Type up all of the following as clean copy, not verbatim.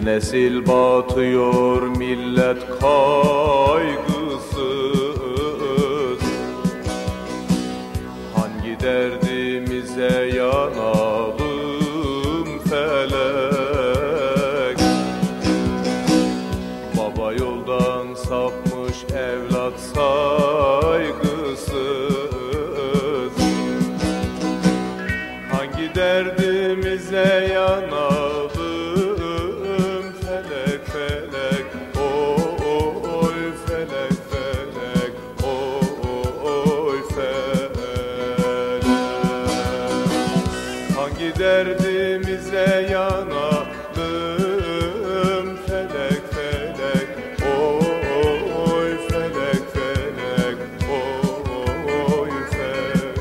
Bir nesil batıyor millet kaygısız. Hangi derdimize yanalım felek? Baba yoldan sapmış evlat saygısız. Hangi derdimize yanalım felek felek, oy felek felek, oy felek. Hangi derdimize yanalım felek felek, oy felek felek, oy felek.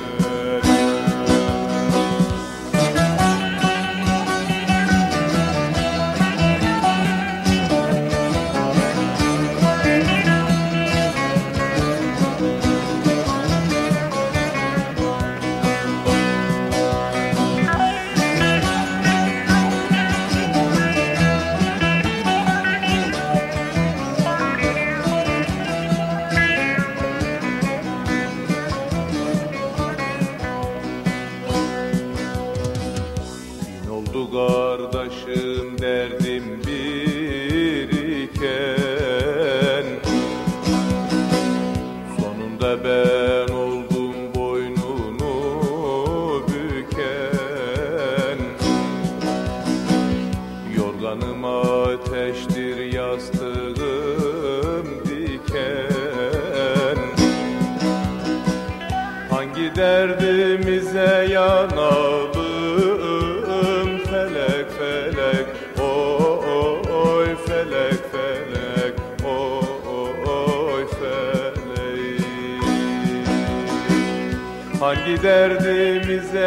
Oldu kardeşim derdim bir iken, sonunda ben oldum boynunu büken. Yorganım ateştir, yastığım diken. Hangi derdimize yanalım felek felek, oy felek felek, oy felek. Hangi derdimize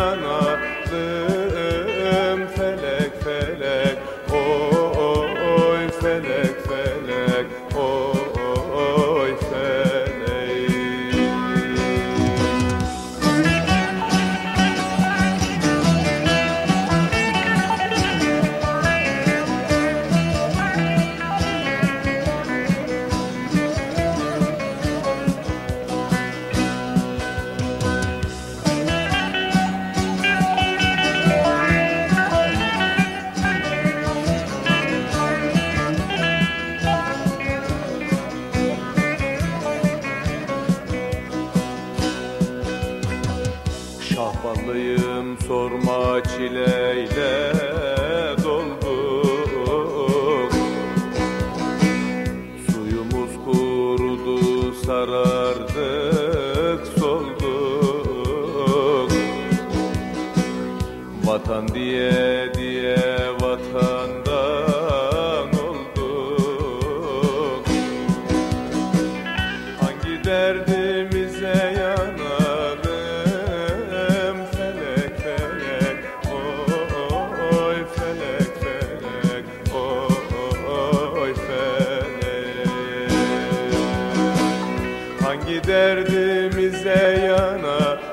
yanalım felek felek, oy felek felek, oy felek. Şahballıyım sorma, çileyle dolduk. Suyumuz kurudu, sarardık, solduk. Vatan diye diye vatandan olduk. Hangi derdimize yanalım felek felek, oy felek felek, oy felek. Hangi derdimize yanalım